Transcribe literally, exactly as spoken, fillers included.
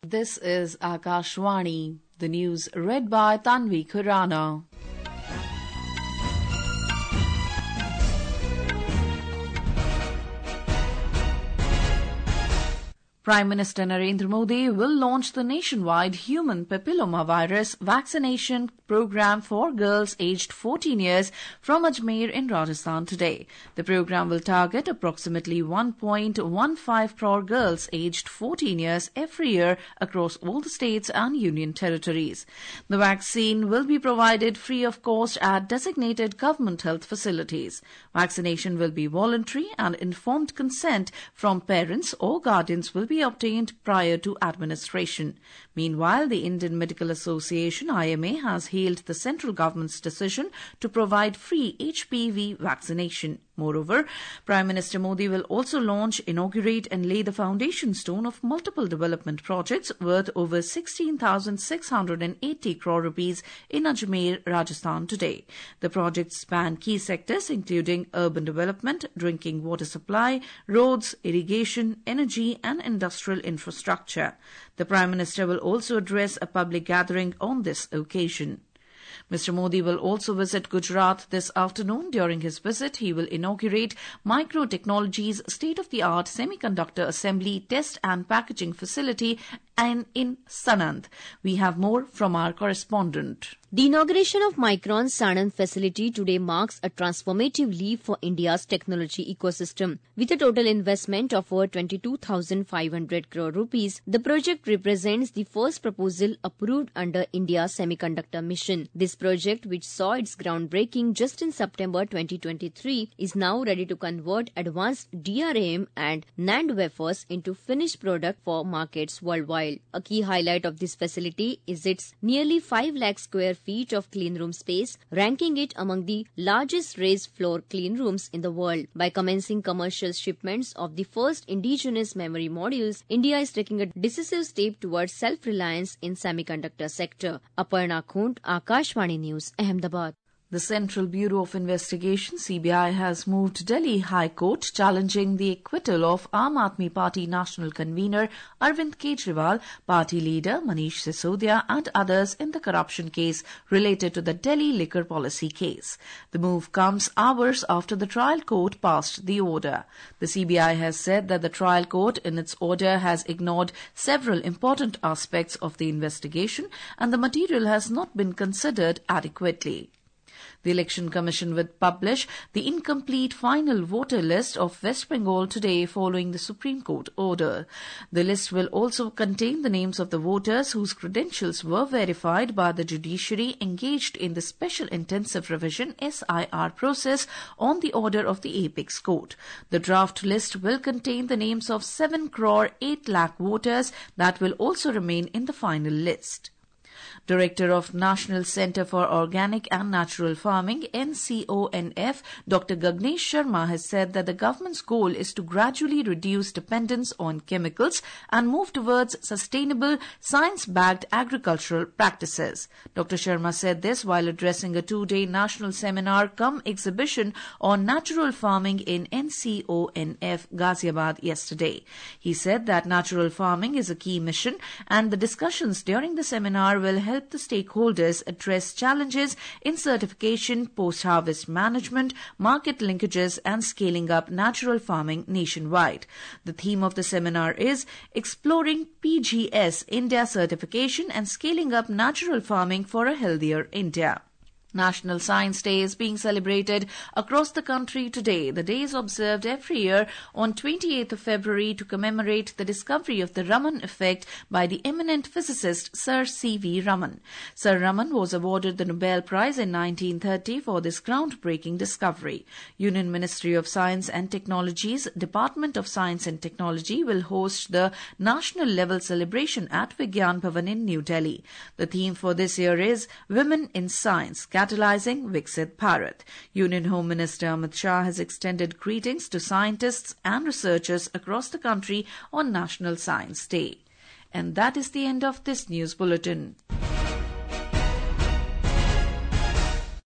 This is Akashvani, the news read by Tanvi Khurana. Prime Minister Narendra Modi will launch the nationwide human papillomavirus vaccination program for girls aged fourteen years from Ajmer in Rajasthan today. The program will target approximately one point one five crore girls aged fourteen years every year across all the states and union territories. The vaccine will be provided free of cost at designated government health facilities. Vaccination will be voluntary and informed consent from parents or guardians will be obtained prior to administration. Meanwhile, the Indian Medical Association I M A has hailed the central government's decision to provide free H P V vaccination. Moreover, Prime Minister Modi will also launch, inaugurate and lay the foundation stone of multiple development projects worth over sixteen thousand six hundred eighty crore rupees in Ajmer, Rajasthan today. The projects span key sectors including urban development, drinking water supply, roads, irrigation, energy and industrial infrastructure. The Prime Minister will also address a public gathering on this occasion. Mister Modi will also visit Gujarat this afternoon. During his visit, he will inaugurate Microtechnology's state-of-the-art semiconductor assembly, test and packaging facility and in Sanand. We have more from our correspondent. The inauguration of Micron's Sanand facility today marks a transformative leap for India's technology ecosystem. With a total investment of over twenty-two thousand five hundred crore rupees, the project represents the first proposal approved under India's semiconductor mission. This project, which saw its groundbreaking just in September twenty twenty-three, is now ready to convert advanced D R A M and NAND wafers into finished product for markets worldwide. A key highlight of this facility is its nearly five lakh square feet of cleanroom space, ranking it among the largest raised floor cleanrooms in the world. By commencing commercial shipments of the first indigenous memory modules, India is taking a decisive step towards self-reliance in semiconductor sector. Aparna Khund, Akashvani News, Ahmedabad. The Central Bureau of Investigation, C B I, has moved Delhi High Court challenging the acquittal of Aam Aadmi Party national convener Arvind Kejriwal, party leader Manish Sisodia and others in the corruption case related to the Delhi liquor policy case. The move comes hours after the trial court passed the order. The C B I has said that the trial court in its order has ignored several important aspects of the investigation and the material has not been considered adequately. The Election Commission will publish the incomplete final voter list of West Bengal today following the Supreme Court order. The list will also contain the names of the voters whose credentials were verified by the judiciary engaged in the Special Intensive Revision S I R process on the order of the Apex Court. The draft list will contain the names of seven crore eight lakh voters that will also remain in the final list. Director of National Centre for Organic and Natural Farming, N C O N F, Doctor Gagnesh Sharma has said that the government's goal is to gradually reduce dependence on chemicals and move towards sustainable, science-backed agricultural practices. Doctor Sharma said this while addressing a two-day national seminar cum exhibition on natural farming in N C O N F, Ghaziabad yesterday. He said that natural farming is a key mission and the discussions during the seminar will help the stakeholders address challenges in certification, post-harvest management, market linkages and scaling up natural farming nationwide. The theme of the seminar is Exploring P G S India Certification and Scaling Up Natural Farming for a Healthier India. National Science Day is being celebrated across the country today. The day is observed every year on twenty-eighth of February to commemorate the discovery of the Raman effect by the eminent physicist Sir C V Raman. Sir Raman was awarded the Nobel Prize in nineteen thirty for this groundbreaking discovery. Union Ministry of Science and Technology's Department of Science and Technology will host the national level celebration at Vigyan Bhavan in New Delhi. The theme for this year is Women in Science, Catalyzing Viksit Bharat. Union Home Minister Amit Shah has extended greetings to scientists and researchers across the country on National Science Day. And that is the end of this news bulletin.